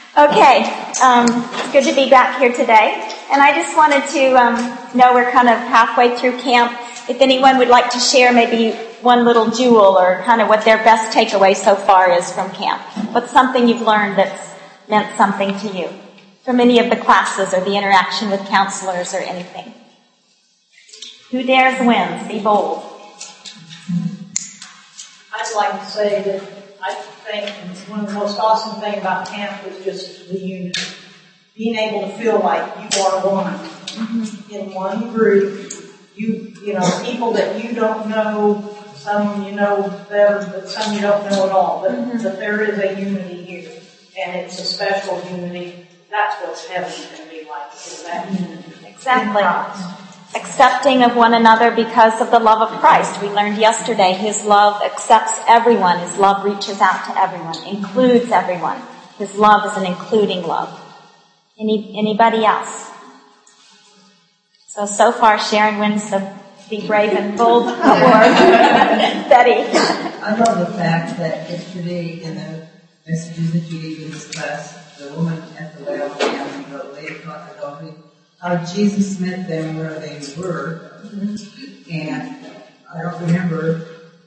Okay, it's good to be back here today. And I just wanted to know we're kind of halfway through camp. If anyone would like to share maybe one little jewel or kind of what their best takeaway so far is from camp. What's something you've learned that's meant something to you from any of the classes or the interaction with counselors or anything? Who dares wins? Be bold. I'd like to say that I think one of the most awesome things about camp is just the unity. Being able to feel like you are one in one group. You know, people that you don't know, some you know better, but some you don't know at all. But there is a unity here, and it's a special unity. That's what heaven can be like, is that unity. Exactly. Accepting of one another because of the love of Christ. We learned yesterday His love accepts everyone. His love reaches out to everyone, includes everyone. His love is an including love. Anybody else? So far Sharon wins the Be Brave and Bold award. Betty. I love the fact that yesterday in the messages that you gave in this class, the woman at the well and the lady caught adultery, how Jesus met them where they were. And I don't remember,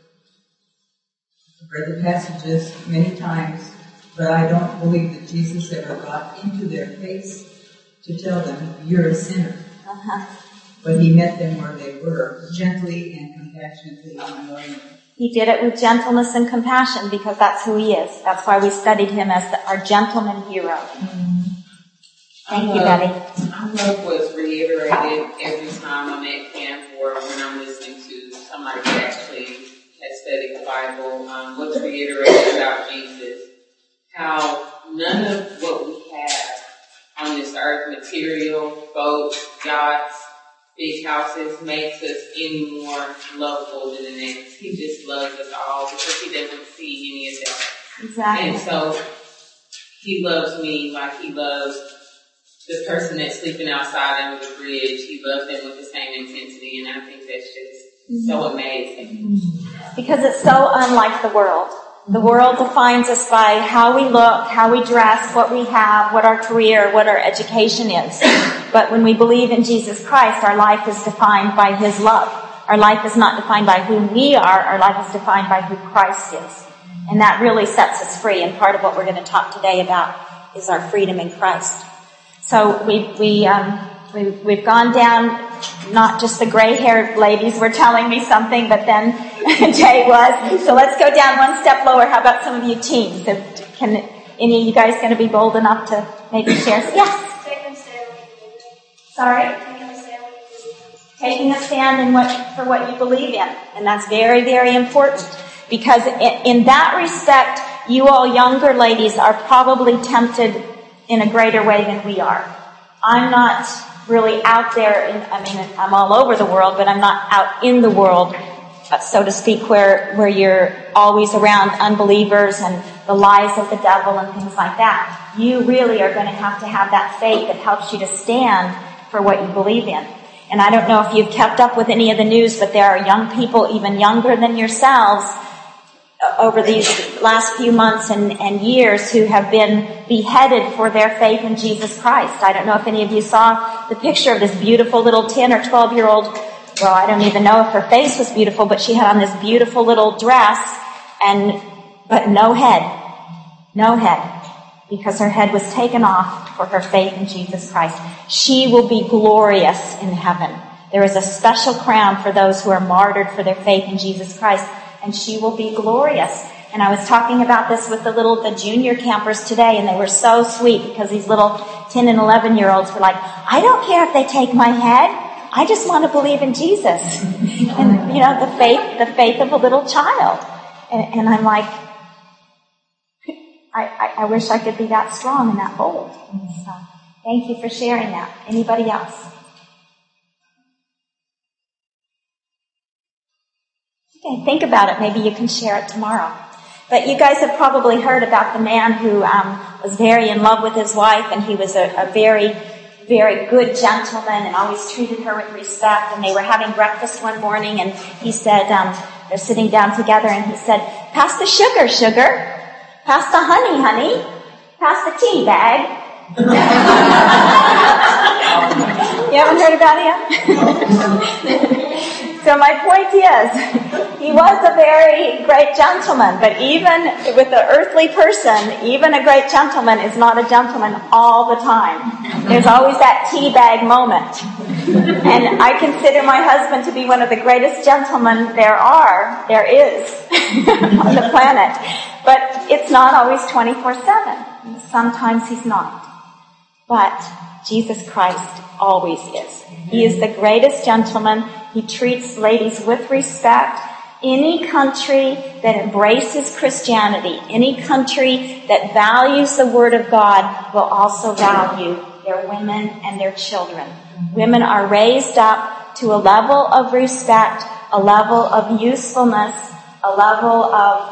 I've read the passages many times, but I don't believe that Jesus ever got into their face to tell them, you're a sinner. But He met them where they were, gently and compassionately and lovingly. He did it with gentleness and compassion because that's who He is. That's why we studied Him as our gentleman hero. Thank you, Betty. I love what's reiterated every time I'm at camp or when I'm listening to somebody who actually has studied the Bible. What's reiterated about Jesus, how none of what we have on this earth, material, boats, yachts, big houses, makes us any more lovable than the next. He just loves us all because He doesn't see any of that. Exactly. And so He loves me like He loves the person that's sleeping outside under the bridge. He loves them with the same intensity, and I think that's just so amazing. Because it's so unlike the world. The world defines us by how we look, how we dress, what we have, what our career, what our education is. But when we believe in Jesus Christ, our life is defined by His love. Our life is not defined by who we are. Our life is defined by who Christ is. And that really sets us free. And part of what we're going to talk today about is our freedom in Christ. So we've gone down. Not just the gray-haired ladies were telling me something, but then Jay was. So let's go down one step lower. How about some of you teens? Can any of you guys going to be bold enough to maybe share? Yes. Taking a stand. Sorry. Taking a stand for what you believe in, and that's very, very important because in that respect, you all younger ladies are probably tempted in a greater way than we are. I'm not really out there. I'm all over the world, but I'm not out in the world, so to speak, where you're always around unbelievers and the lies of the devil and things like that. You really are going to have that faith that helps you to stand for what you believe in. And I don't know if you've kept up with any of the news, but there are young people even younger than yourselves over these last few months and years who have been beheaded for their faith in Jesus Christ. I don't know if any of you saw the picture of this beautiful little 10 or 12-year-old, well, I don't even know if her face was beautiful, but she had on this beautiful little dress but no head, because her head was taken off for her faith in Jesus Christ. She will be glorious in heaven. There is a special crown for those who are martyred for their faith in Jesus Christ, and she will be glorious. And I was talking about this with the junior campers today, and they were so sweet because these little 10 and 11-year-olds were like, I don't care if they take my head. I just want to believe in Jesus. And, the faith of a little child. And I'm like, I wish I could be that strong and that bold. So thank you for sharing that. Anybody else? Okay, think about it. Maybe you can share it tomorrow. But you guys have probably heard about the man who was very in love with his wife, and he was a very, very good gentleman and always treated her with respect. And they were having breakfast one morning, and he said, they're sitting down together, and he said, pass the sugar, sugar. Pass the honey, honey. Pass the tea bag. You haven't heard about him? So my point is, he was a very great gentleman, but even with an earthly person, even a great gentleman is not a gentleman all the time. There's always that tea bag moment. And I consider my husband to be one of the greatest gentlemen there is on the planet. But it's not always 24/7. Sometimes he's not. But Jesus Christ always is. He is the greatest gentleman. He treats ladies with respect. Any country that embraces Christianity, any country that values the Word of God, will also value their women and their children. Women are raised up to a level of respect, a level of usefulness, a level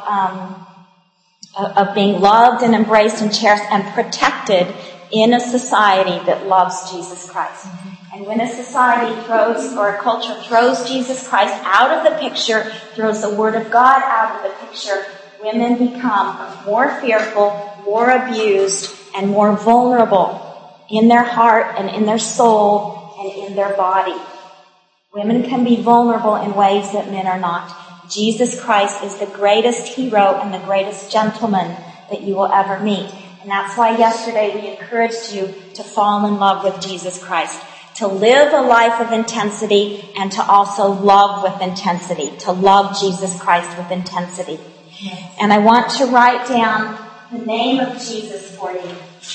of being loved and embraced and cherished and protected in a society that loves Jesus Christ. And when a society throws, or a culture throws Jesus Christ out of the picture, throws the Word of God out of the picture, women become more fearful, more abused, and more vulnerable in their heart and in their soul and in their body. Women can be vulnerable in ways that men are not. Jesus Christ is the greatest hero and the greatest gentleman that you will ever meet. And that's why yesterday we encouraged you to fall in love with Jesus Christ, to live a life of intensity and to also love with intensity, to love Jesus Christ with intensity. And I want to write down the name of Jesus for you.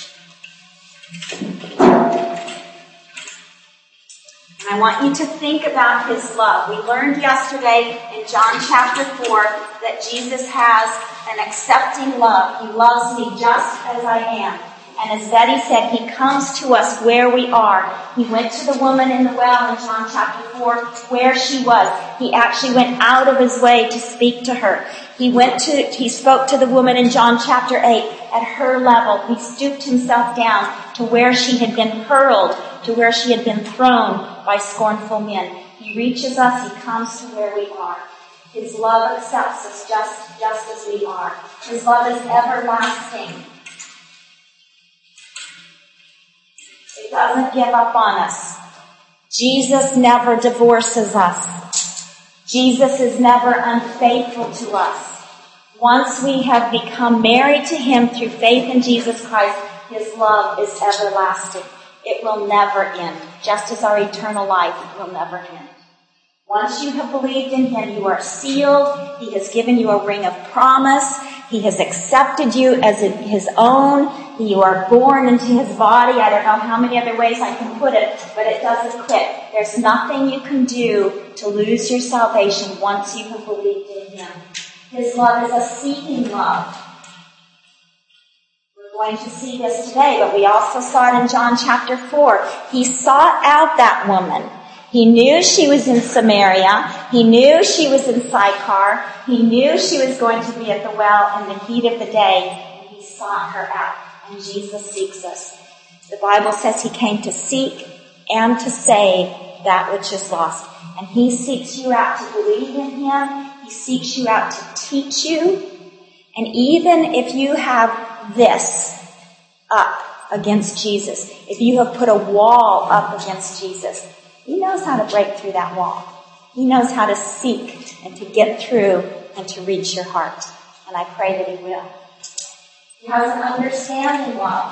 And I want you to think about his love. We learned yesterday in John chapter 4 that Jesus has an accepting love. He loves me just as I am. And as Betty said, he comes to us where we are. He went to the woman in the well in John chapter 4 where she was. He actually went out of his way to speak to her. He spoke to the woman in John chapter 8 at her level. He stooped himself down to where she had been hurled, to where she had been thrown by scornful men. He reaches us. He comes to where we are. His love accepts us just as we are. His love is everlasting. It doesn't give up on us. Jesus never divorces us. Jesus is never unfaithful to us. Once we have become married to him through faith in Jesus Christ, his love is everlasting. It will never end, just as our eternal life will never end. Once you have believed in him, you are sealed. He has given you a ring of promise. He has accepted you as his own. You are born into his body. I don't know how many other ways I can put it, but it doesn't quit. There's nothing you can do to lose your salvation once you have believed in him. His love is a seeking love. We're going to see this today, but we also saw it in John chapter 4. He sought out that woman. He knew she was in Samaria. He knew she was in Sychar. He knew she was going to be at the well in the heat of the day, and he sought her out. And Jesus seeks us. The Bible says he came to seek and to save that which is lost. And he seeks you out to believe in him. He seeks you out to teach you. And even if you have this up against Jesus, if you have put a wall up against Jesus, he knows how to break through that wall. He knows how to seek and to get through and to reach your heart. And I pray that he will. He has an understanding love.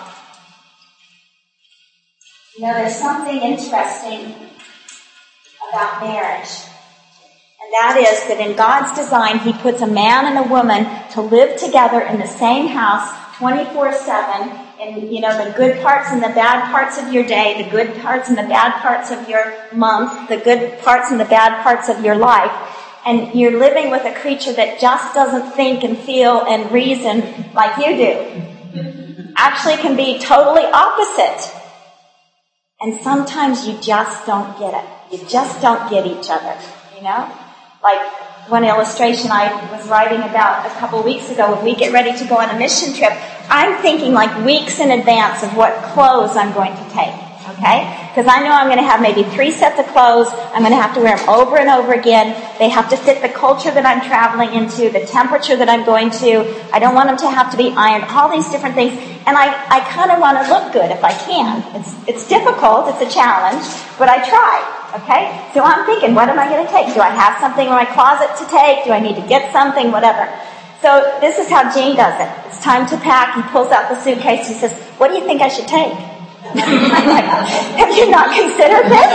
You know, there's something interesting about marriage. And that is that in God's design, he puts a man and a woman to live together in the same house 24/7. And, you know, the good parts and the bad parts of your day, the good parts and the bad parts of your month, the good parts and the bad parts of your life. And you're living with a creature that just doesn't think and feel and reason like you do. Actually can be totally opposite. And sometimes you just don't get it. You just don't get each other, you know? Like one illustration I was writing about a couple of weeks ago, when we get ready to go on a mission trip, I'm thinking like weeks in advance of what clothes I'm going to take, okay? Because I know I'm going to have maybe 3 sets of clothes. I'm going to have to wear them over and over again. They have to fit the culture that I'm traveling into, the temperature that I'm going to. I don't want them to have to be ironed, all these different things. And I kind of want to look good if I can. It's difficult, it's a challenge, but I try, okay? So I'm thinking, what am I going to take? Do I have something in my closet to take? Do I need to get something? Whatever. So this is how Gene does it. It's time to pack. He pulls out the suitcase. He says, what do you think I should take? I'm like, have you not considered this?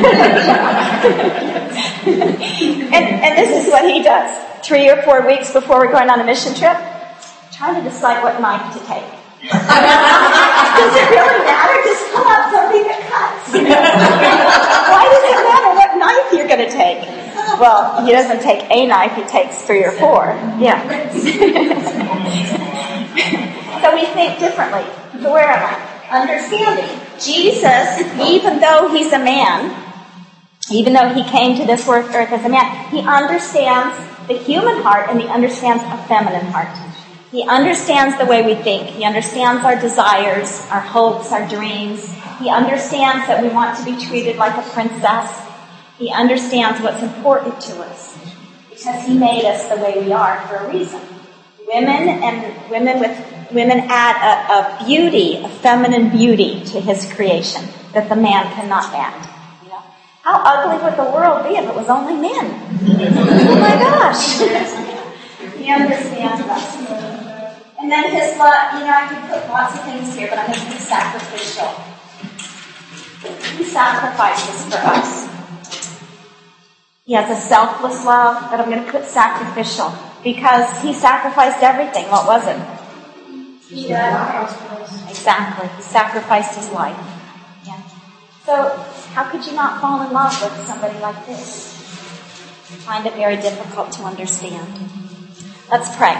and this is what he does. 3 or 4 weeks before we're going on a mission trip, trying to decide what knife to take. Does it really matter? Just pull out something that cuts. Why does it matter what knife you're going to take? Well, he doesn't take a knife, he takes 3 or 4. Yeah. So we think differently. So where am I? Understanding. Jesus, even though he's a man, even though he came to this earth as a man, he understands the human heart and he understands a feminine heart. He understands the way we think. He understands our desires, our hopes, our dreams. He understands that we want to be treated like a princess. He understands what's important to us because he made us the way we are for a reason. Women add a beauty, a feminine beauty to his creation that the man cannot add. You know? How ugly would the world be if it was only men? Oh my gosh. He understands us. And then his love, I could put lots of things here, but I'm going to put sacrificial. He sacrifices for us. He has a selfless love, but I'm going to put sacrificial because he sacrificed everything. What was it? Exactly. He sacrificed his life. Yeah. So how could you not fall in love with somebody like this? I find it very difficult to understand. Let's pray.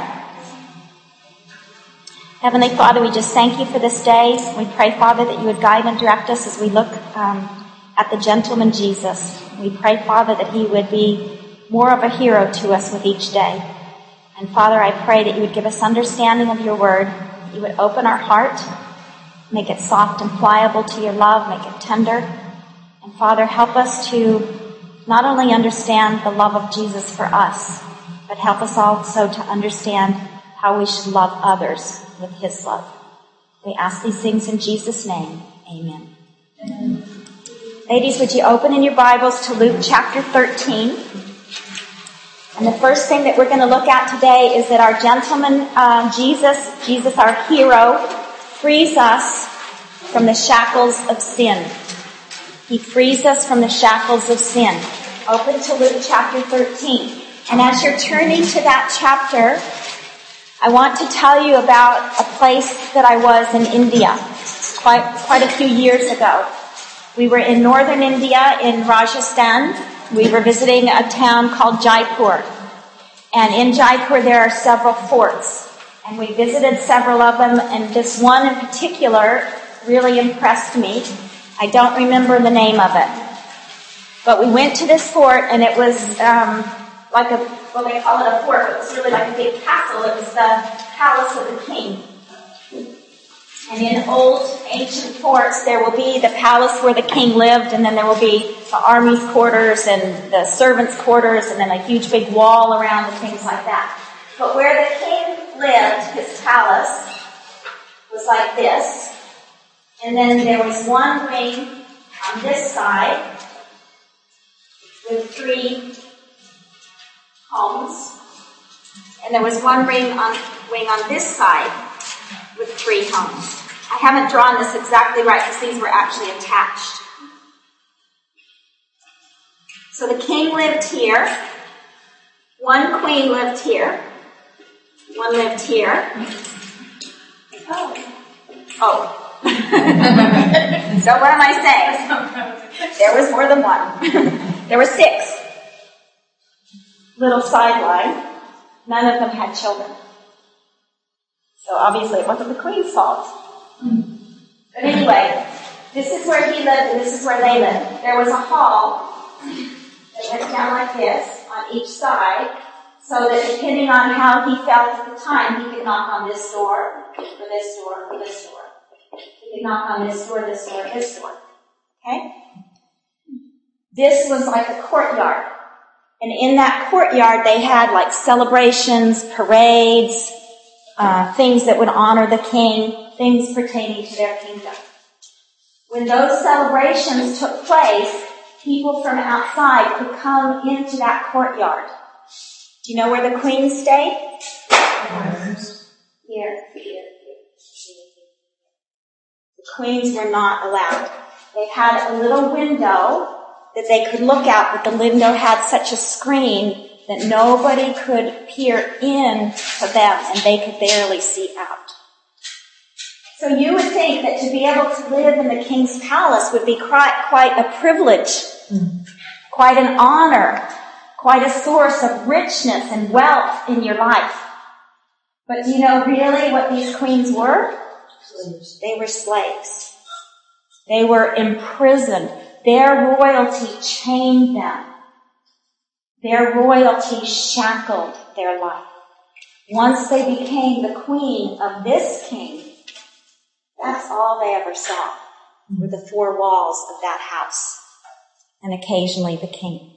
Heavenly Father, we just thank you for this day. We pray, Father, that you would guide and direct us as we look at the gentleman Jesus. We pray, Father, that he would be more of a hero to us with each day. And Father, I pray that you would give us understanding of your word. That you would open our heart, make it soft and pliable to your love, make it tender. And Father, help us to not only understand the love of Jesus for us, but help us also to understand how we should love others with his love. We ask these things in Jesus' name. Amen. Amen. Ladies, would you open in your Bibles to Luke chapter 13? And the first thing that we're going to look at today is that our gentleman, Jesus, our hero, frees us from the shackles of sin. He frees us from the shackles of sin. Open to Luke chapter 13. And as you're turning to that chapter, I want to tell you about a place that I was in India quite a few years ago. We were in northern India in Rajasthan. We were visiting a town called Jaipur. And in Jaipur there are several forts. And we visited several of them, and this one in particular really impressed me. I don't remember the name of it. But we went to this fort, and it was they call it a fort, but it was really like a big castle. It was the palace of the king. And in old ancient forts, there will be the palace where the king lived, and then there will be the army's quarters and the servants' quarters, and then a huge big wall around and things like that. But where the king lived, his palace, was like this. And then there was one wing on this side with 3 homes. And there was one wing on this side with 3 homes. I haven't drawn this exactly right because these were actually attached. So the king lived here. One queen lived here. One lived here. Oh. So what am I saying? There was more than one. There were 6. Little sideline. None of them had children. So obviously it wasn't the queen's fault. But anyway, this is where he lived and this is where they lived. There was a hall that went down like this on each side, so that depending on how he felt at the time, he could knock on this door, or this door, or this door. He could knock on this door, this door, this door. Okay? This was like a courtyard. And in that courtyard, they had like celebrations, parades, things that would honor the king, things pertaining to their kingdom. When those celebrations took place, people from outside could come into that courtyard. Do you know where the queen stayed? Here. The queens were not allowed. They had a little window that they could look out, but the window had such a screen that nobody could peer in to them, and they could barely see out. So you would think that to be able to live in the king's palace would be quite a privilege, quite an honor, quite a source of richness and wealth in your life. But do you know really what these queens were? They were slaves. They were imprisoned. Their royalty chained them. Their royalty shackled their life. Once they became the queen of this king, that's all they ever saw were the four walls of that house, and occasionally the king.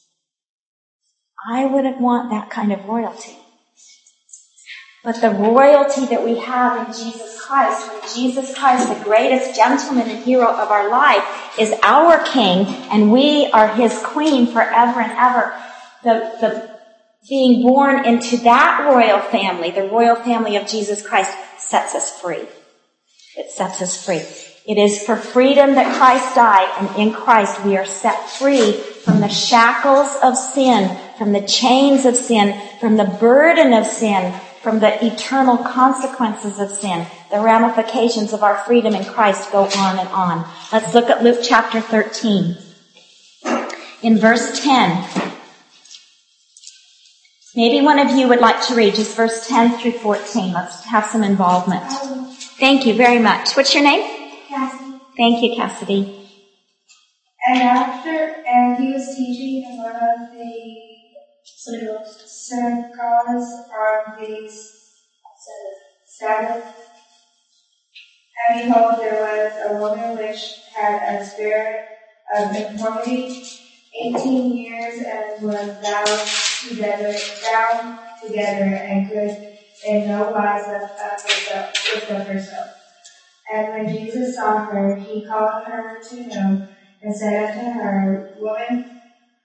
I wouldn't want that kind of royalty. But the royalty that we have in Jesus Christ, when Jesus Christ, the greatest gentleman and hero of our life, is our king, and we are his queen forever and ever, the being born into that royal family, the royal family of Jesus Christ, sets us free. It sets us free. It is for freedom that Christ died, and in Christ we are set free from the shackles of sin, from the chains of sin, from the burden of sin, from the eternal consequences of sin. The ramifications of our freedom in Christ go on and on. Let's look at Luke chapter 13. In verse 10. Maybe one of you would like to read just verse 10 through 14. Let's have some involvement. Thank you very much. What's your name? Cassidy. Thank you, Cassidy. And he was teaching in one of the synagogues on the Sabbath. And behold, there was a woman which had a spirit of infirmity 18 years, and was bound together, and could in no wise lift up herself. And when Jesus saw her, he called her to him, and said unto her, Woman,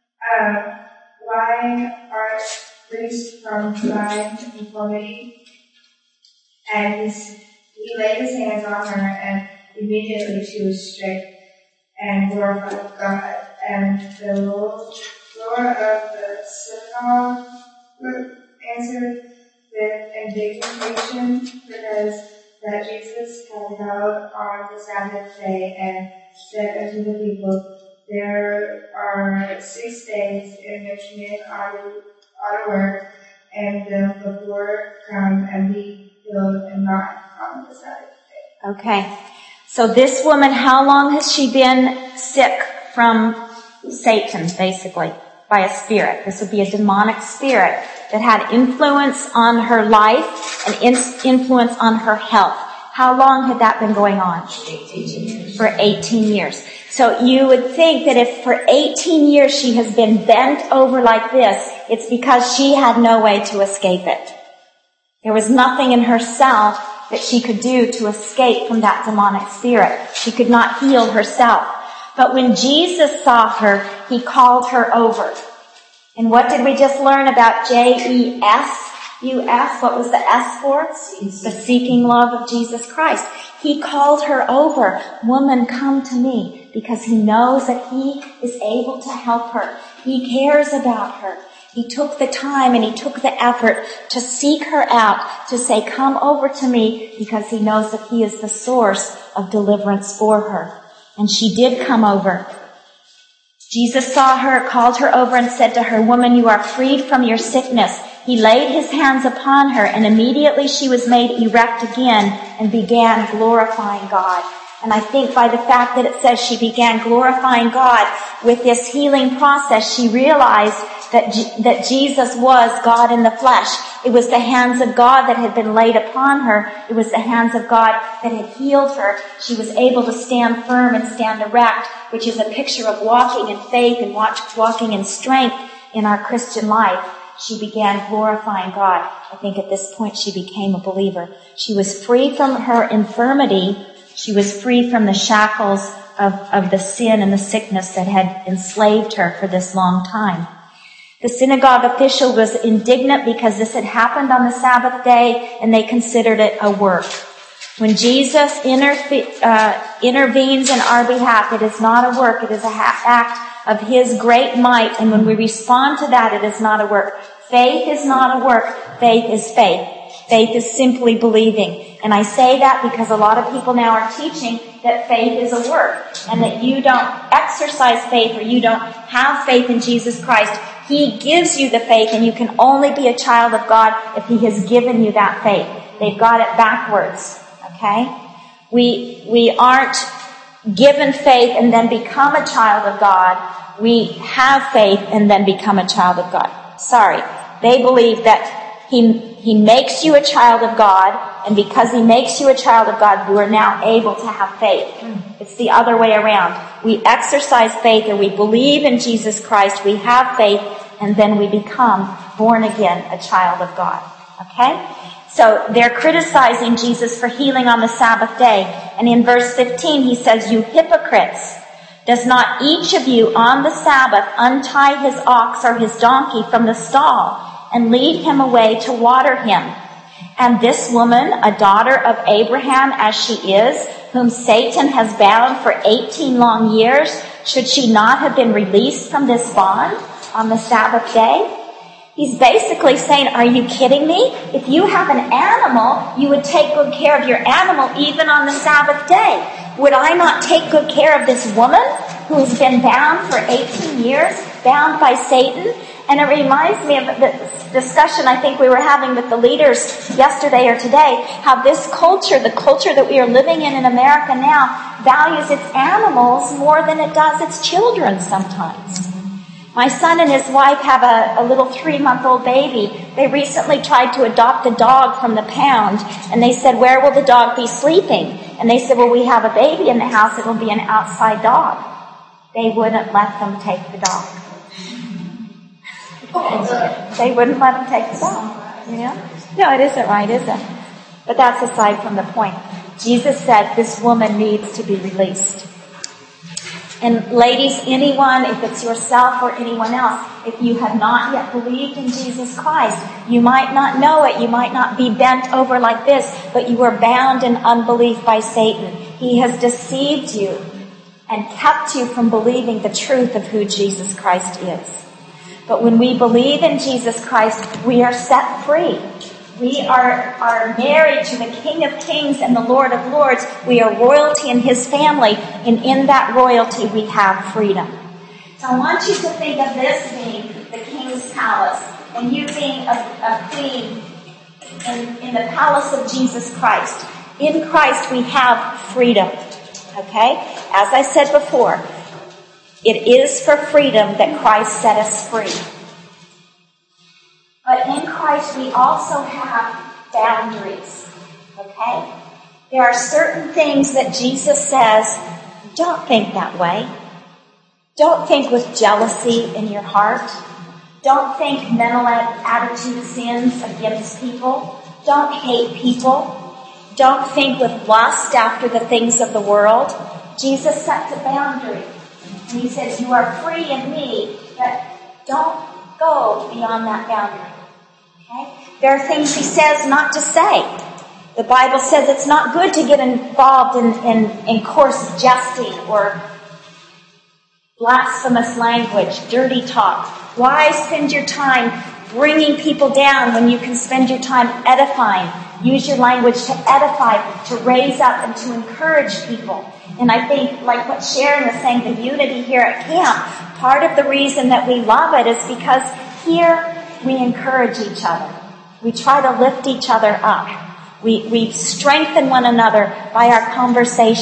why art loosed from thine infirmity? And he laid his hands on her, and immediately she was straight and glorified God. And the Lord of the synagogue answered with indignation, because that Jesus had held on the Sabbath day, and said unto the people, There are 6 days in which men ought to work, and the poor come and be healed, and not on the Sabbath day. Okay. So this woman, how long has she been sick from Satan, basically, by a spirit? This would be a demonic spirit that had influence on her life and influence on her health. How long had that been going on? 18 years. For 18 years. So you would think that if for 18 years she has been bent over like this, it's because she had no way to escape it. There was nothing in herself that she could do to escape from that demonic spirit. She could not heal herself. But when Jesus saw her, he called her over. And what did we just learn about JESUS? What was the S for? The seeking love of Jesus Christ. He called her over. Woman, come to me, because he knows that he is able to help her. He cares about her. He took the time and he took the effort to seek her out, to say, come over to me, because he knows that he is the source of deliverance for her. And she did come over. Jesus saw her, called her over, and said to her, Woman, you are freed from your sickness. He laid his hands upon her, and immediately she was made erect again and began glorifying God. And I think by the fact that it says she began glorifying God with this healing process, she realized that Jesus was God in the flesh. It was the hands of God that had been laid upon her. It was the hands of God that had healed her. She was able to stand firm and stand erect, which is a picture of walking in faith and walking in strength in our Christian life. She began glorifying God. I think at this point she became a believer. She was free from her infirmity. She was free from the shackles of the sin and the sickness that had enslaved her for this long time. The synagogue official was indignant because this had happened on the Sabbath day, and they considered it a work. When Jesus intervenes in our behalf, it is not a work, it is an act of His great might, and when we respond to that, it is not a work. Faith is not a work, faith is faith. Faith is simply believing. And I say that because a lot of people now are teaching that faith is a work, and that you don't exercise faith or you don't have faith in Jesus Christ. He gives you the faith, and you can only be a child of God if He has given you that faith. They've got it backwards, okay? We aren't given faith and then become a child of God. We have faith and then become a child of God. Sorry. They believe that He makes you a child of God, and because He makes you a child of God, you are now able to have faith. It's the other way around. We exercise faith, or we believe in Jesus Christ, we have faith, and then we become born again, a child of God. Okay? So they're criticizing Jesus for healing on the Sabbath day. And in verse 15 he says, "You hypocrites, does not each of you on the Sabbath untie his ox or his donkey from the stall and lead him away to water him? And this woman, a daughter of Abraham as she is, whom Satan has bound for 18 long years, should she not have been released from this bond on the Sabbath day?" He's basically saying, are you kidding me? If you have an animal, you would take good care of your animal even on the Sabbath day. Would I not take good care of this woman who's been bound for 18 years, bound by Satan? And it reminds me of the discussion I think we were having with the leaders yesterday or today, how this culture, the culture that we are living in America now, values its animals more than it does its children sometimes. My son and his wife have a little 3-month-old baby. They recently tried to adopt a dog from the pound, and they said, "Where will the dog be sleeping?" And they said, "Well, we have a baby in the house. It will be an outside dog." They wouldn't let them take the dog. They wouldn't let them take the dog. You know? No, it isn't right, is it? But that's aside from the point. Jesus said this woman needs to be released. And ladies, anyone, if it's yourself or anyone else, if you have not yet believed in Jesus Christ, you might not know it, you might not be bent over like this, but you are bound in unbelief by Satan. He has deceived you and kept you from believing the truth of who Jesus Christ is. But when we believe in Jesus Christ, we are set free. We are married to the King of Kings and the Lord of Lords. We are royalty in His family, and in that royalty we have freedom. So I want you to think of this being the King's palace, and you being a queen in the palace of Jesus Christ. In Christ we have freedom. Okay? As I said before, it is for freedom that Christ set us free. But in Christ we also have boundaries, okay? There are certain things that Jesus says, don't think that way. Don't think with jealousy in your heart. Don't think mental attitude sins against people. Don't hate people. Don't think with lust after the things of the world. Jesus sets a boundary. And He says, you are free in me, but don't go beyond that boundary. Okay? There are things He says not to say. The Bible says it's not good to get involved in coarse jesting or blasphemous language, dirty talk. Why spend your time bringing people down when you can spend your time edifying? Use your language to edify, to raise up, and to encourage people. And I think, like what Sharon was saying, the unity here at camp, part of the reason that we love it is because here we encourage each other. We try to lift each other up. We strengthen one another by our conversation,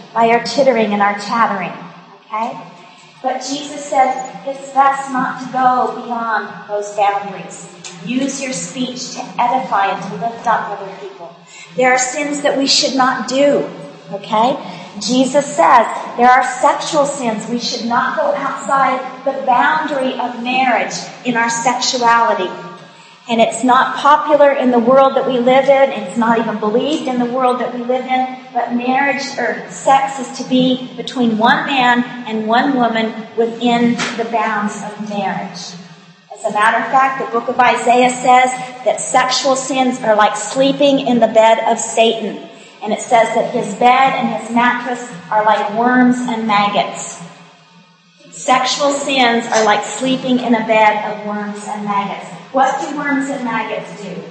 by our tittering and our chattering. Okay? But Jesus says it's best not to go beyond those boundaries. Use your speech to edify and to lift up other people. There are sins that we should not do. Okay? Jesus says there are sexual sins. We should not go outside the boundary of marriage in our sexuality. And it's not popular in the world that we live in. It's not even believed in the world that we live in. But marriage or sex is to be between one man and one woman within the bounds of marriage. As a matter of fact, the book of Isaiah says that sexual sins are like sleeping in the bed of Satan. And it says that his bed and his mattress are like worms and maggots. Sexual sins are like sleeping in a bed of worms and maggots. What do worms and maggots do?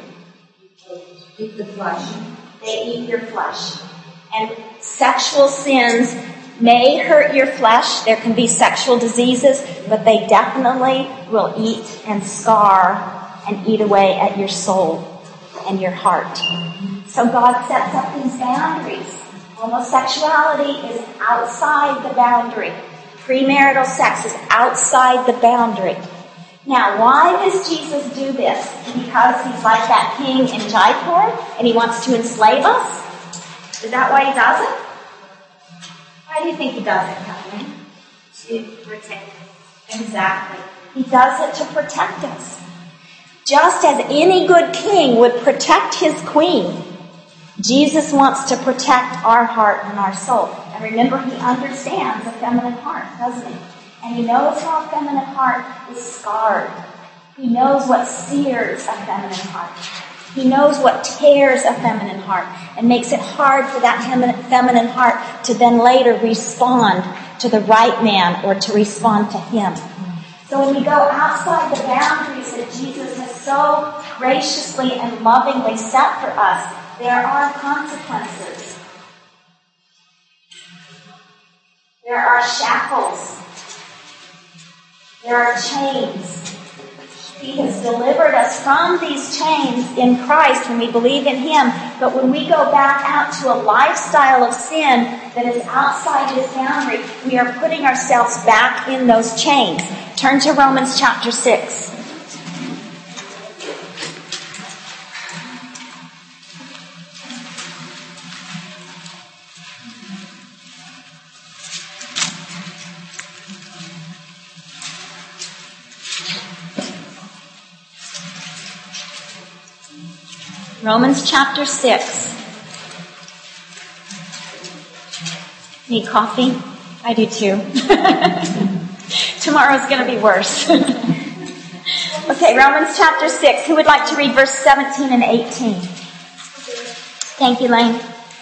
Eat the flesh. They eat your flesh. And sexual sins may hurt your flesh. There can be sexual diseases, but they definitely will eat and scar and eat away at your soul and your heart. So God sets up these boundaries. Homosexuality is outside the boundary. Premarital sex is outside the boundary. Now, why does Jesus do this? Because he's like that king in Jaipur and he wants to enslave us? Is that why he does it? Why do you think he does it, Kathleen? To protect us. Exactly. He does it to protect us. Just as any good king would protect his queen, Jesus wants to protect our heart and our soul. And remember, he understands a feminine heart, doesn't he? And he knows how a feminine heart is scarred. He knows what sears a feminine heart. He knows what tears a feminine heart and makes it hard for that feminine heart to then later respond to the right man or to respond to him. So when we go outside the boundaries that Jesus has so graciously and lovingly set for us, there are consequences. There are shackles. There are chains. He has delivered us from these chains in Christ when we believe in Him. But when we go back out to a lifestyle of sin that is outside His boundary, we are putting ourselves back in those chains. Turn to Romans chapter 6. Romans chapter 6. Need coffee? I do too. Tomorrow's going to be worse. Okay, Romans chapter 6. Who would like to read verse 17 and 18? Thank you, Lane.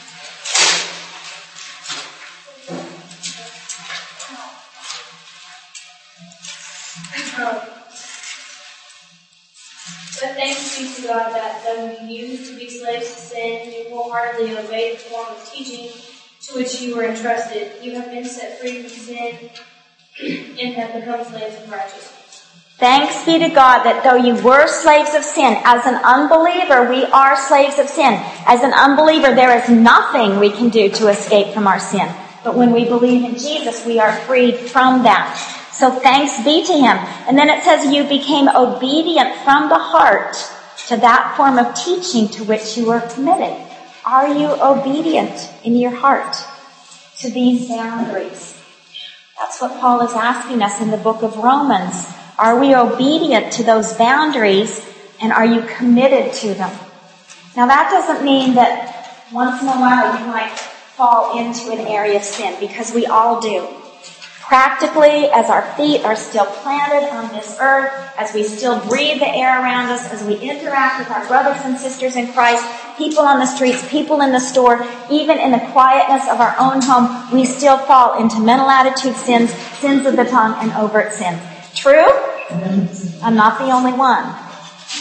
But thanks be to God that though you used to be slaves to sin, you wholeheartedly obeyed the form of teaching to which you were entrusted. You have been set free from sin and have become slaves of righteousness. Thanks be to God that though you were slaves of sin, as an unbeliever, we are slaves of sin. As an unbeliever, there is nothing we can do to escape from our sin. But when we believe in Jesus, we are freed from that. So thanks be to Him. And then it says you became obedient from the heart to that form of teaching to which you were committed. Are you obedient in your heart to these boundaries? That's what Paul is asking us in the book of Romans. Are we obedient to those boundaries, and are you committed to them? Now that doesn't mean that once in a while you might fall into an area of sin, because we all do. Practically, as our feet are still planted on this earth, as we still breathe the air around us, as we interact with our brothers and sisters in Christ, people on the streets, people in the store, even in the quietness of our own home, we still fall into mental attitude sins, sins of the tongue, and overt sins. True? I'm not the only one.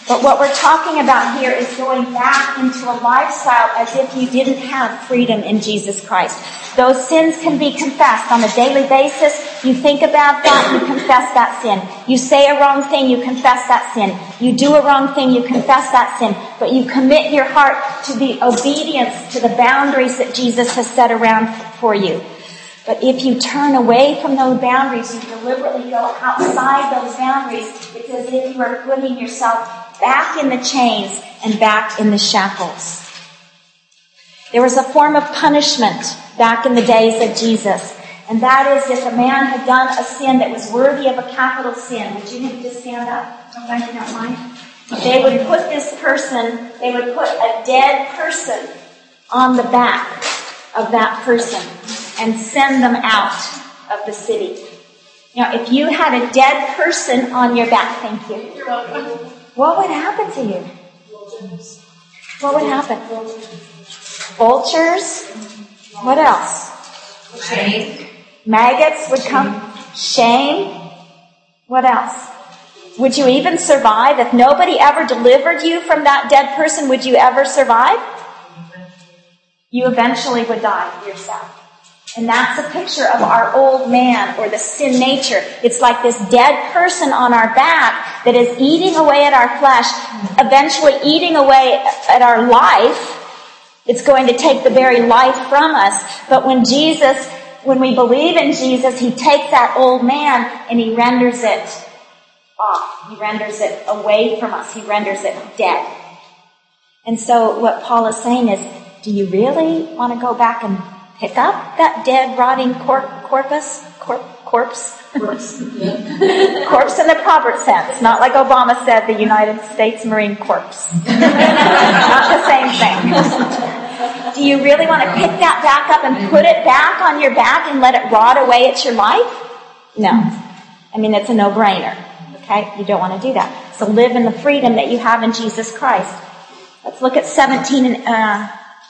But what we're talking about here is going back into a lifestyle as if you didn't have freedom in Jesus Christ. Those sins can be confessed on a daily basis. You think about that, you confess that sin. You say a wrong thing, you confess that sin. You do a wrong thing, you confess that sin. But you commit your heart to the obedience to the boundaries that Jesus has set around for you. But if you turn away from those boundaries, you deliberately go outside those boundaries, it's as if you are putting yourself back in the chains and back in the shackles. There was a form of punishment back in the days of Jesus, and that is if a man had done a sin that was worthy of a capital sin. Would you need to stand up? Somebody don't mind? They would put a dead person on the back of that person and send them out of the city. Now, if you had a dead person on your back, thank you. You're welcome. What would happen to you? What would happen? Vultures? What else? Shame. Maggots would come. Shame? What else? Would you even survive? If nobody ever delivered you from that dead person, would you ever survive? You eventually would die yourself. And that's a picture of our old man or the sin nature. It's like this dead person on our back that is eating away at our flesh, eventually eating away at our life. It's going to take the very life from us. But when we believe in Jesus, He takes that old man and He renders it off. He renders it away from us. He renders it dead. And so what Paul is saying is, do you really want to go back and pick up that dead, rotting corpse? Corpse in the proper sense, not like Obama said, the United States Marine Corps. Not the same thing. Do you really want to pick that back up and put it back on your back and let it rot away at your life? No. I mean, it's a no-brainer. Okay? You don't want to do that. So live in the freedom that you have in Jesus Christ. Let's look at 17 and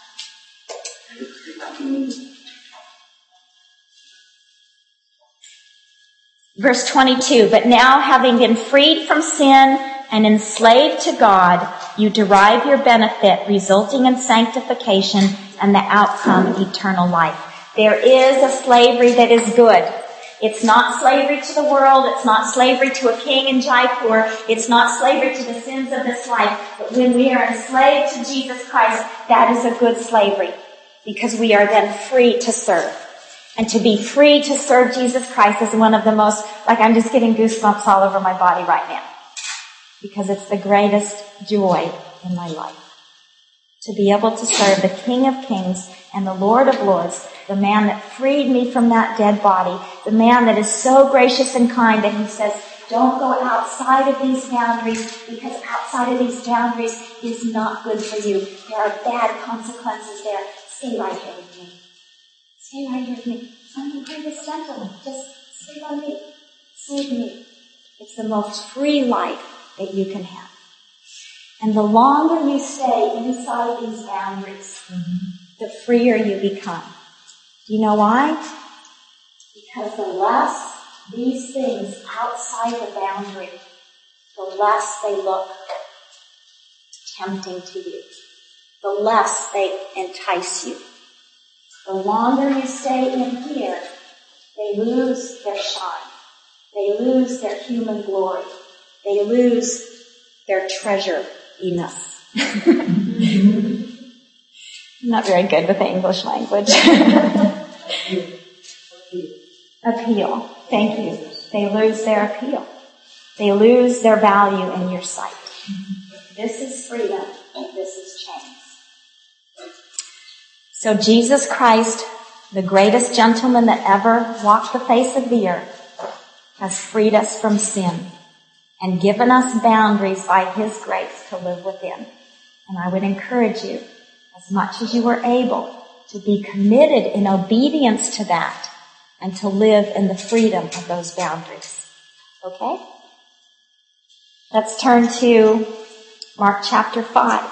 verse 22, but now having been freed from sin and enslaved to God, you derive your benefit resulting in sanctification and the outcome eternal life. There is a slavery that is good. It's not slavery to the world. It's not slavery to a king in Jaipur. It's not slavery to the sins of this life. But when we are enslaved to Jesus Christ, that is a good slavery because we are then free to serve. And to be free to serve Jesus Christ is one of the most, like I'm just getting goosebumps all over my body right now. Because it's the greatest joy in my life. To be able to serve the King of Kings and the Lord of Lords, the man that freed me from that dead body, the man that is so gracious and kind that He says, don't go outside of these boundaries because outside of these boundaries is not good for you. There are bad consequences there. Stay right here with me. Stay right here with me. Something like this gentleman. Just stay by me. Save me. It's the most free life that you can have. And the longer you stay inside these boundaries, the freer you become. Do you know why? Because the less these things outside the boundary, the less they look tempting to you. The less they entice you. The longer you stay in here, they lose their shine. They lose their human glory. They lose their treasure-iness. I'm not very good with the English language. Appeal. Thank you. They lose their appeal. They lose their value in your sight. This is freedom. This is change. So Jesus Christ, the greatest gentleman that ever walked the face of the earth, has freed us from sin and given us boundaries by His grace to live within. And I would encourage you, as much as you are able, to be committed in obedience to that and to live in the freedom of those boundaries. Okay? Let's turn to Mark chapter 5.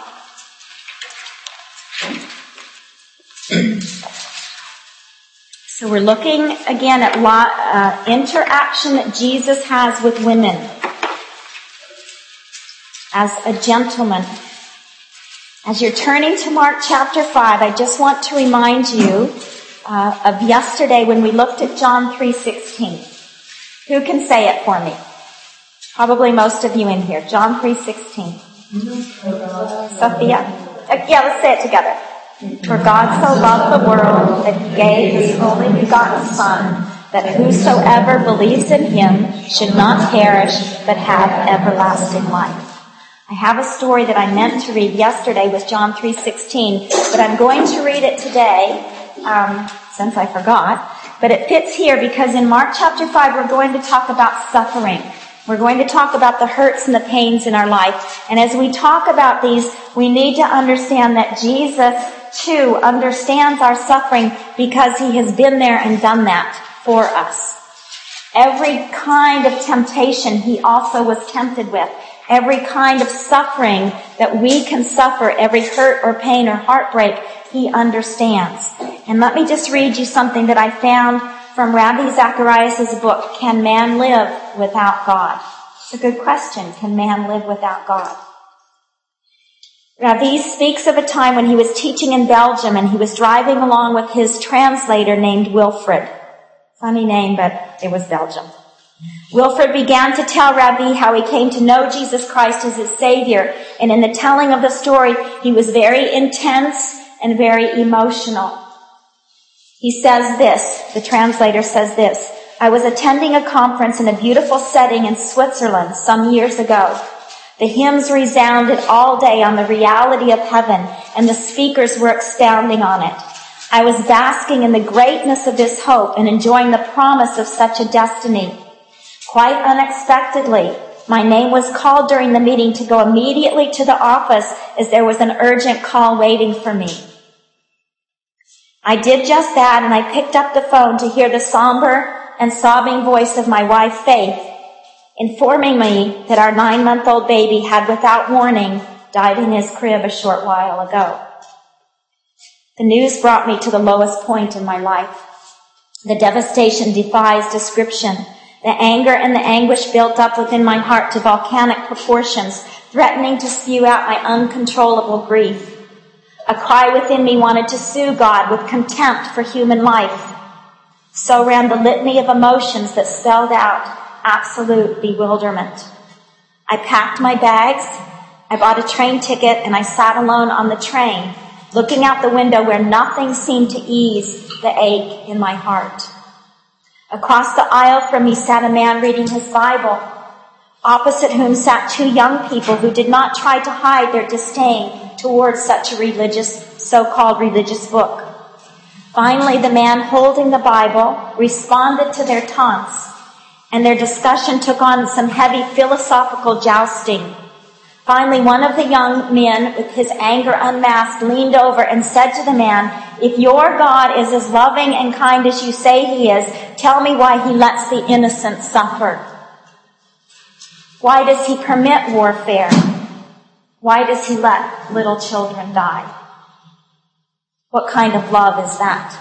So we're looking again at interaction that Jesus has with women. as a gentleman. As you're turning to Mark chapter 5, I just want to remind you of yesterday when we looked at John 3:16. Who can say it for me? Probably most of you in here. John 3:16. Sophia? Yeah, let's say it together. For God so loved the world that he gave his only begotten Son, that whosoever believes in him should not perish, but have everlasting life. I have a story that I meant to read yesterday with John 3:16, but I'm going to read it today, since I forgot. But it fits here because in Mark chapter 5, we're going to talk about suffering. We're going to talk about the hurts and the pains in our life. And as we talk about these, we need to understand that Jesus, too, understands our suffering because he has been there and done that for us. Every kind of temptation he also was tempted with. Every kind of suffering that we can suffer, every hurt or pain or heartbreak, he understands. And let me just read you something that I found from Rabbi Zacharias' book, Can Man Live Without God? It's a good question. Can man live without God? Rabbi speaks of a time when he was teaching in Belgium and he was driving along with his translator named Wilfred. Funny name, but it was Belgium. Wilfred began to tell Rabbi how he came to know Jesus Christ as his Savior. And in the telling of the story, he was very intense and very emotional. He says this, the translator says this, I was attending a conference in a beautiful setting in Switzerland some years ago. The hymns resounded all day on the reality of heaven, and the speakers were expounding on it. I was basking in the greatness of this hope and enjoying the promise of such a destiny. Quite unexpectedly, my name was called during the meeting to go immediately to the office as there was an urgent call waiting for me. I did just that, and I picked up the phone to hear the somber and sobbing voice of my wife, Faith, informing me that our 9-month-old baby had, without warning, died in his crib a short while ago. The news brought me to the lowest point in my life. The devastation defies description. The anger and the anguish built up within my heart to volcanic proportions, threatening to spew out my uncontrollable grief. A cry within me wanted to sue God with contempt for human life. So ran the litany of emotions that spelled out absolute bewilderment. I packed my bags, I bought a train ticket, and I sat alone on the train, looking out the window where nothing seemed to ease the ache in my heart. Across the aisle from me sat a man reading his Bible, opposite whom sat 2 young people who did not try to hide their disdain towards such a so-called religious book. Finally, the man holding the Bible responded to their taunts, and their discussion took on some heavy philosophical jousting. Finally, one of the young men, with his anger unmasked, leaned over and said to the man, if your God is as loving and kind as you say he is, tell me why he lets the innocent suffer. Why does he permit warfare? Why does he let little children die? What kind of love is that?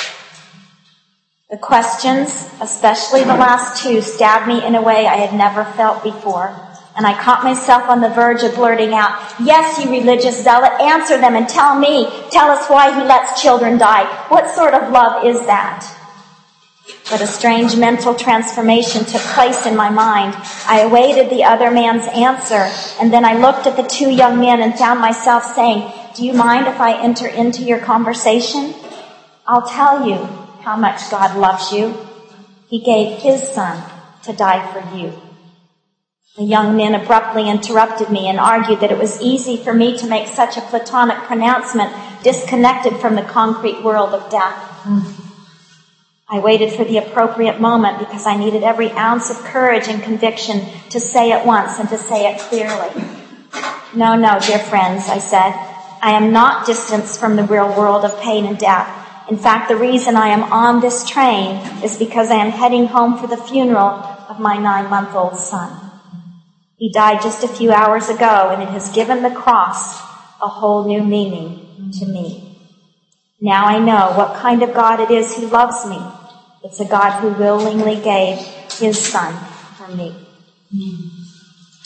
The questions, especially the last 2, stabbed me in a way I had never felt before. And I caught myself on the verge of blurting out, yes, you religious zealot, answer them and tell us why he lets children die. What sort of love is that? But a strange mental transformation took place in my mind. I awaited the other man's answer, and then I looked at the 2 young men and found myself saying, do you mind if I enter into your conversation? I'll tell you how much God loves you. He gave his Son to die for you. The young men abruptly interrupted me and argued that it was easy for me to make such a platonic pronouncement disconnected from the concrete world of death. I waited for the appropriate moment because I needed every ounce of courage and conviction to say it once and to say it clearly. No, dear friends, I said. I am not distanced from the real world of pain and death. In fact, the reason I am on this train is because I am heading home for the funeral of my 9-month-old son. He died just a few hours ago, and it has given the cross a whole new meaning to me. Now I know what kind of God it is who loves me. It's a God who willingly gave his Son for me.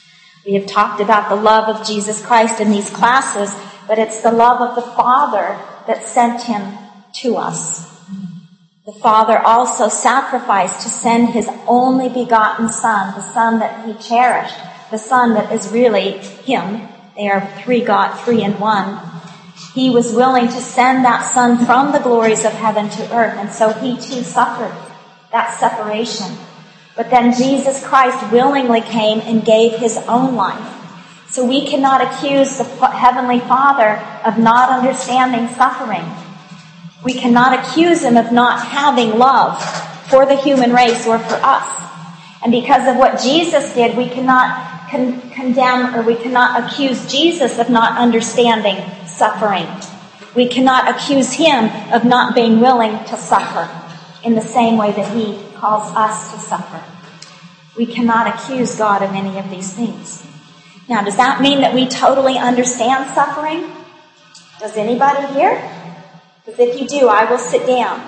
We have talked about the love of Jesus Christ in these classes, but it's the love of the Father that sent him to us. The Father also sacrificed to send his only begotten Son, the Son that he cherished, the Son that is really him. They are three in one. He was willing to send that Son from the glories of heaven to earth, and so he too suffered that separation. But then Jesus Christ willingly came and gave his own life. So we cannot accuse the Heavenly Father of not understanding suffering. We cannot accuse him of not having love for the human race or for us. And because of what Jesus did, we cannot condemn, or we cannot accuse Jesus of not understanding suffering. We cannot accuse him of not being willing to suffer in the same way that he calls us to suffer. We cannot accuse God of any of these things. Now, does that mean that we totally understand suffering? Does anybody here? Because if you do, I will sit down.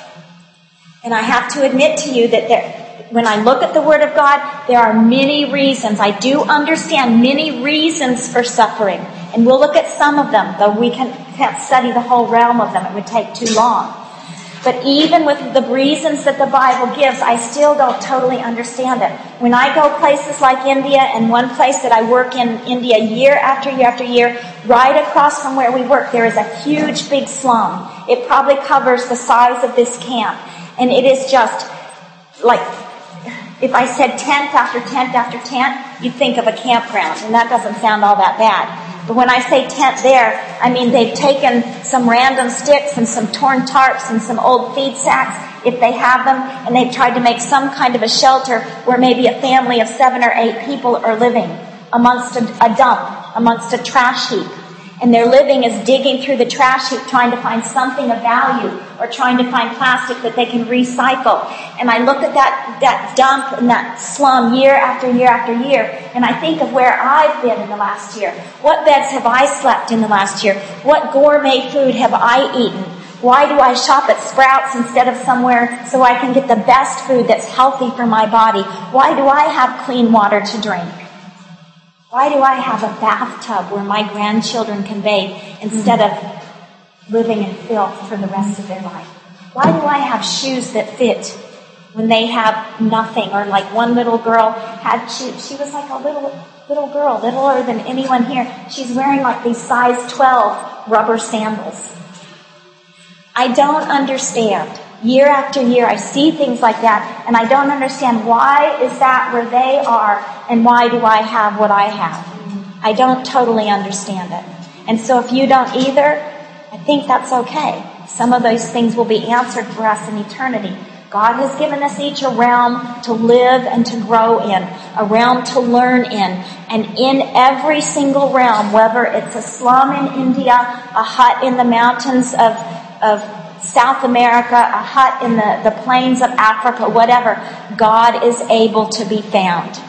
And I have to admit to you that when I look at the Word of God, there are many reasons. I do understand many reasons for suffering. And we'll look at some of them, though we can't study the whole realm of them. It would take too long. But even with the reasons that the Bible gives, I still don't totally understand it. When I go places like India, and one place that I work in India year after year after year, right across from where we work, there is a huge big slum. It probably covers the size of this camp. And it is just like, if I said tent after tent after tent, you'd think of a campground. And that doesn't sound all that bad. But when I say tent there, I mean they've taken some random sticks and some torn tarps and some old feed sacks, if they have them, and they've tried to make some kind of a shelter where maybe a family of 7 or 8 people are living amongst a dump, amongst a trash heap. And their living is digging through the trash heap, trying to find something of value, or trying to find plastic that they can recycle. And I look at that dump and that slum year after year after year, and I think of where I've been in the last year. What beds have I slept in the last year? What gourmet food have I eaten? Why do I shop at Sprouts instead of somewhere so I can get the best food that's healthy for my body? Why do I have clean water to drink? Why do I have a bathtub where my grandchildren can bathe instead of living in filth for the rest of their life? Why do I have shoes that fit when they have nothing? Or like one little girl had shoes. She was like a little girl, littler than anyone here. She's wearing like these size 12 rubber sandals. I don't understand. Year after year, I see things like that, and I don't understand why is that where they are, and why do I have what I have? I don't totally understand it. And so if you don't either, I think that's okay. Some of those things will be answered for us in eternity. God has given us each a realm to live and to grow in, a realm to learn in. And in every single realm, whether it's a slum in India, a hut in the mountains of South America, a hut in the plains of Africa, whatever, God is able to be found.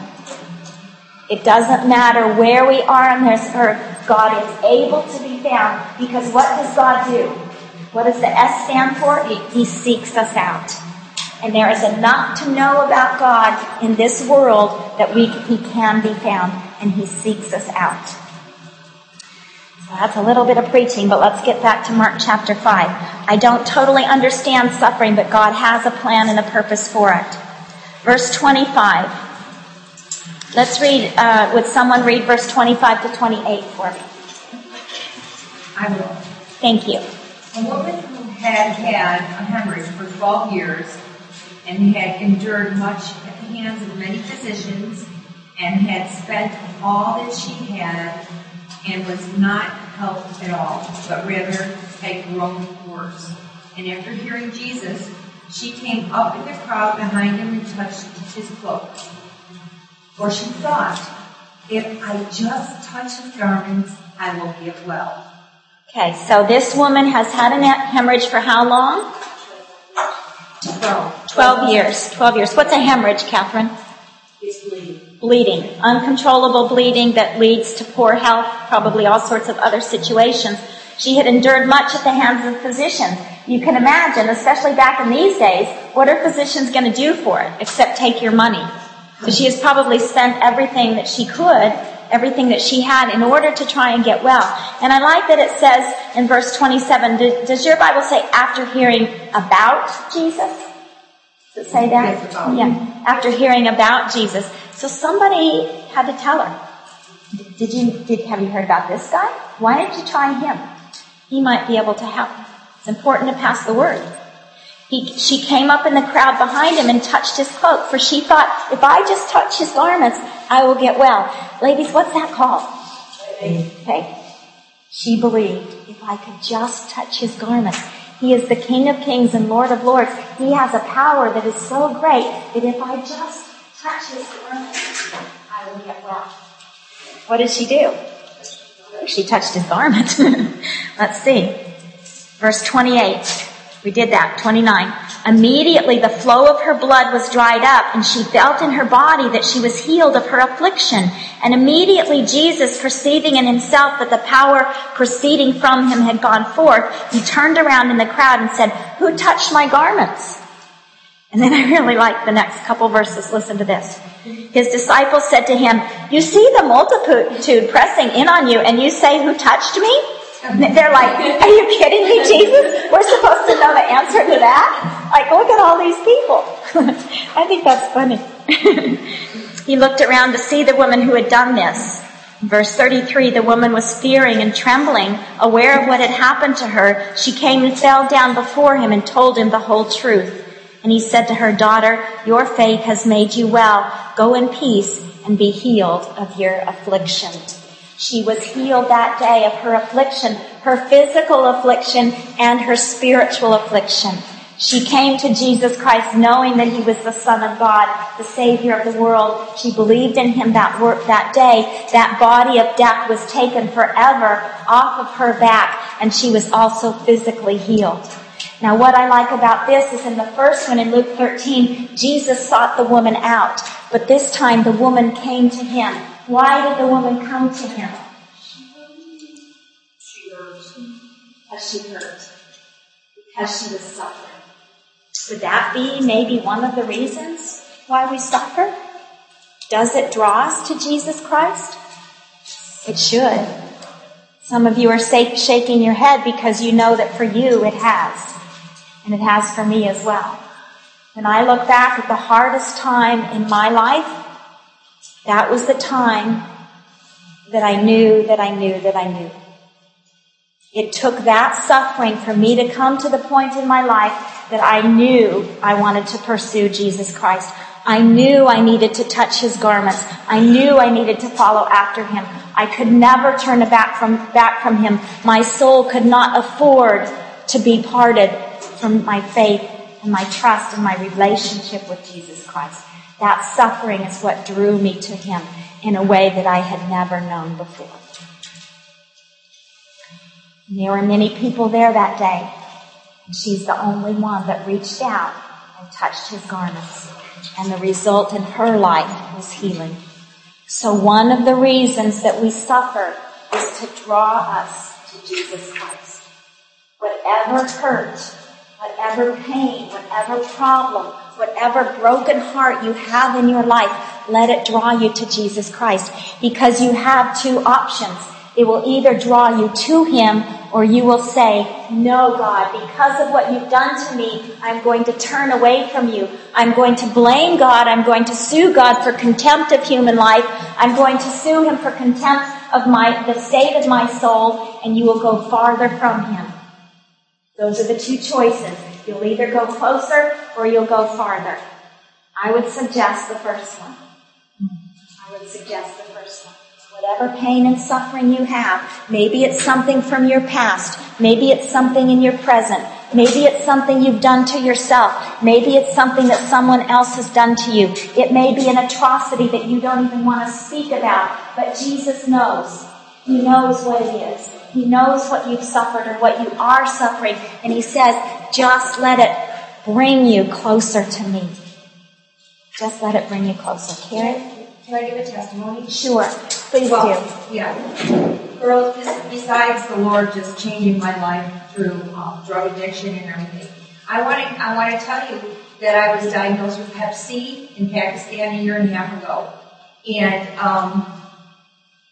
It doesn't matter where we are on this earth, God is able to be found, because what does God do? What does the S stand for? He seeks us out. And there is enough to know about God in this world that He can be found, and He seeks us out. So that's a little bit of preaching, but let's get back to Mark chapter 5. I don't totally understand suffering, but God has a plan and a purpose for it. Verse 25. Let's read, would someone read verse 25 to 28 for me? I will. Thank you. A woman who had a hemorrhage for 12 years and had endured much at the hands of many physicians and had spent all that she had and was not helped at all, but rather had grown worse. And after hearing Jesus, she came up in the crowd behind him and touched his cloak. For she thought, if I just touch his garments, I will get well. Okay, so this woman has had a hemorrhage for how long? 12 years. 12 years. What's a hemorrhage, Catherine? It's bleeding. Bleeding. Uncontrollable bleeding that leads to poor health, probably all sorts of other situations. She had endured much at the hands of physicians. You can imagine, especially back in these days, what are physicians going to do for it except take your money? So she has probably spent everything that she could everything that she had in order to try and get well. And I like that it says in verse 27, does your Bible say after hearing about Jesus? Does it say that? Yes, about. Yeah, after hearing about Jesus. So somebody had to tell her. Have you heard about this guy? Why don't you try him? He might be able to help. It's important to pass the word. She came up in the crowd behind him and touched his cloak, for she thought, if I just touch his garments, I will get well. Ladies, what's that called? Okay. She believed, if I could just touch his garments. He is the King of Kings and Lord of Lords. He has a power that is so great that if I just touch his garments, I will get well. What did she do? She touched his garment. Let's see. Verse 28. We did that. 29. Immediately the flow of her blood was dried up, and she felt in her body that she was healed of her affliction. And immediately Jesus, perceiving in himself that the power proceeding from him had gone forth, he turned around in the crowd and said, "Who touched my garments?" And then I really like the next couple verses. Listen to this. His disciples said to him, "You see the multitude pressing in on you, and you say, 'Who touched me?'" They're like, "Are you kidding me, Jesus? We're supposed to know the answer to that? Like, look at all these people." I think that's funny. He looked around to see the woman who had done this. Verse 33, the woman was fearing and trembling, aware of what had happened to her. She came and fell down before him and told him the whole truth. And he said to her, "Daughter, your faith has made you well. Go in peace and be healed of your affliction." She was healed that day of her affliction, her physical affliction and her spiritual affliction. She came to Jesus Christ knowing that he was the Son of God, the Savior of the world. She believed in him that day. That body of death was taken forever off of her back, and she was also physically healed. Now what I like about this is in the first one in Luke 13, Jesus sought the woman out, but this time the woman came to him. Why did the woman come to him? She hurt. Because she hurt. Because she was suffering. Would that be maybe one of the reasons why we suffer? Does it draw us to Jesus Christ? It should. Some of you are shaking your head because you know that for you it has. And it has for me as well. When I look back at the hardest time in my life, that was the time that I knew that I knew that I knew. It took that suffering for me to come to the point in my life that I knew I wanted to pursue Jesus Christ. I knew I needed to touch his garments. I knew I needed to follow after him. I could never turn back from him. My soul could not afford to be parted from my faith and my trust and my relationship with Jesus Christ. That suffering is what drew me to him in a way that I had never known before. And there were many people there that day, and she's the only one that reached out and touched his garments. And the result in her life was healing. So one of the reasons that we suffer is to draw us to Jesus Christ. Whatever hurt, whatever pain, whatever problem, whatever broken heart you have in your life, let it draw you to Jesus Christ. Because you have two options. It will either draw you to him, or you will say, "No, God, because of what you've done to me, I'm going to turn away from you. I'm going to blame God. I'm going to sue God for contempt of human life. I'm going to sue him for contempt of the state of my soul," and you will go farther from him. Those are the two choices. You'll either go closer or you'll go farther. I would suggest the first one. Whatever pain and suffering you have, maybe it's something from your past, maybe it's something in your present, maybe it's something you've done to yourself, maybe it's something that someone else has done to you. It may be an atrocity that you don't even want to speak about, but Jesus knows. He knows what it is. He knows what you've suffered or what you are suffering, and he says, just let it bring you closer to me. Just let it bring you closer. Carrie? Can I give a testimony? Sure. Please do. Yeah. Girls, besides the Lord just changing my life through drug addiction and everything, I want to tell you that I was diagnosed with Hep C in Pakistan a year and a half ago. And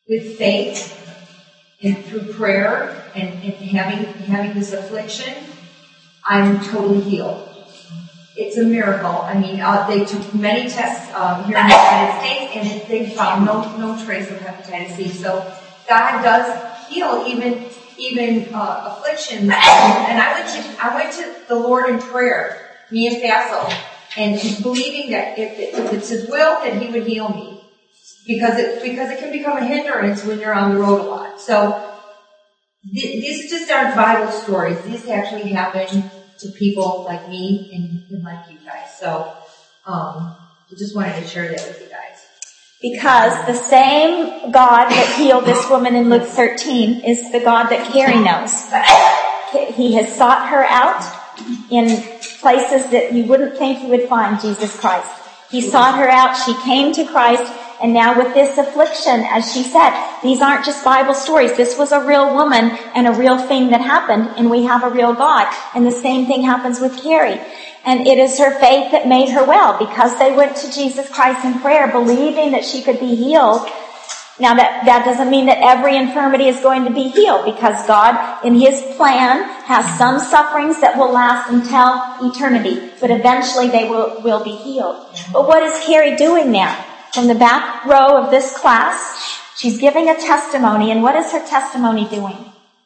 with faith and through prayer and having this affliction, I'm totally healed. It's a miracle. I mean, they took many tests here in the United States, and they found no trace of hepatitis C. So God does heal even afflictions. And I went to the Lord in prayer, me and Faisal, and believing that if it's His will, that He would heal me. Because it can become a hindrance when you're on the road a lot. So these just aren't Bible stories. These actually happen to people like me and like you guys. So I just wanted to share that with you guys. Because the same God that healed this woman in Luke 13 is the God that Carrie knows. He has sought her out in places that you wouldn't think you would find Jesus Christ. He sought her out. She came to Christ. And now with this affliction, as she said, these aren't just Bible stories. This was a real woman and a real thing that happened, and we have a real God. And the same thing happens with Carrie. And it is her faith that made her well, because they went to Jesus Christ in prayer, believing that she could be healed. Now that doesn't mean that every infirmity is going to be healed, because God, in His plan, has some sufferings that will last until eternity. But eventually they will be healed. But what is Carrie doing now? From the back row of this class, she's giving a testimony, and what is her testimony doing?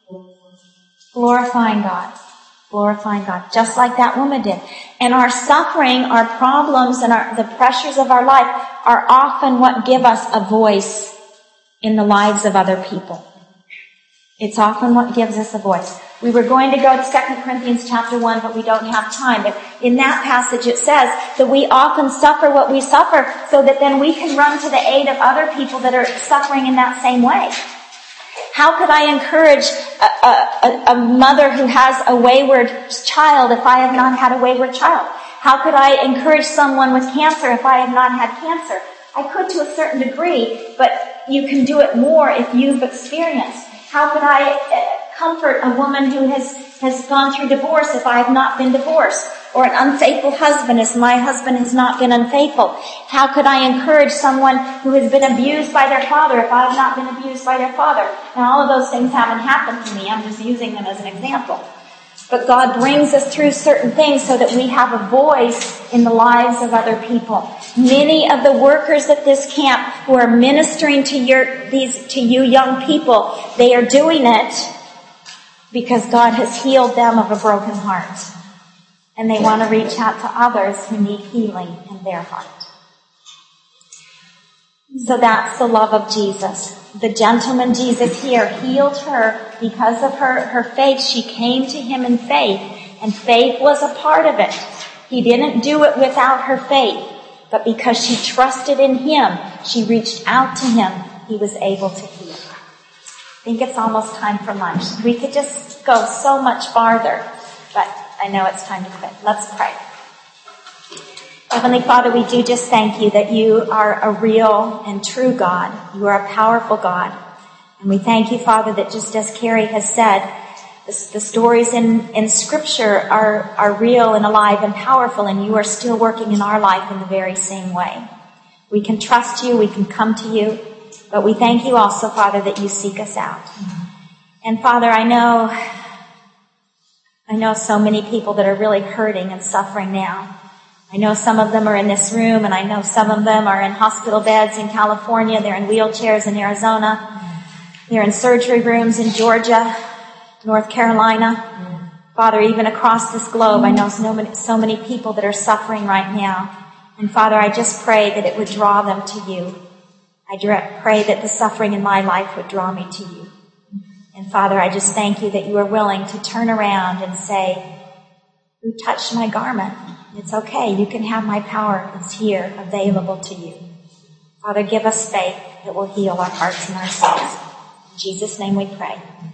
Glorifying God. Glorifying God, just like that woman did. And our suffering, our problems, and the pressures of our life are often what give us a voice in the lives of other people. It's often what gives us a voice. We were going to go to 2 Corinthians chapter 1, but we don't have time. But in that passage it says that we often suffer what we suffer so that then we can run to the aid of other people that are suffering in that same way. How could I encourage a mother who has a wayward child if I have not had a wayward child? How could I encourage someone with cancer if I have not had cancer? I could to a certain degree, but you can do it more if you've experienced. How could I comfort a woman who has gone through divorce if I have not been divorced? Or an unfaithful husband if my husband has not been unfaithful? How could I encourage someone who has been abused by their father if I have not been abused by their father? Now all of those things haven't happened to me. I'm just using them as an example. But God brings us through certain things so that we have a voice in the lives of other people. Many of the workers at this camp who are ministering to you young people, they are doing it because God has healed them of a broken heart. And they want to reach out to others who need healing in their heart. So that's the love of Jesus. The gentleman Jesus here healed her because of her faith. She came to Him in faith, and faith was a part of it. He didn't do it without her faith, but because she trusted in Him, she reached out to Him, He was able to heal her. I think it's almost time for lunch. We could just go so much farther, but I know it's time to quit. Let's pray. Heavenly Father, we do just thank You that You are a real and true God. You are a powerful God. And we thank You, Father, that just as Carrie has said, the stories in Scripture are real and alive and powerful, and You are still working in our life in the very same way. We can trust You, we can come to You, but we thank You also, Father, that You seek us out. And Father, I know so many people that are really hurting and suffering now. I know some of them are in this room, and I know some of them are in hospital beds in California. They're in wheelchairs in Arizona. They're in surgery rooms in Georgia, North Carolina. Father, even across this globe, I know so many people that are suffering right now. And Father, I just pray that it would draw them to You. I pray that the suffering in my life would draw me to You. And Father, I just thank You that You are willing to turn around and say, "Who touched my garment?" It's okay. You can have my power. It's here, available to You. Father, give us faith that will heal our hearts and our souls. In Jesus' name we pray.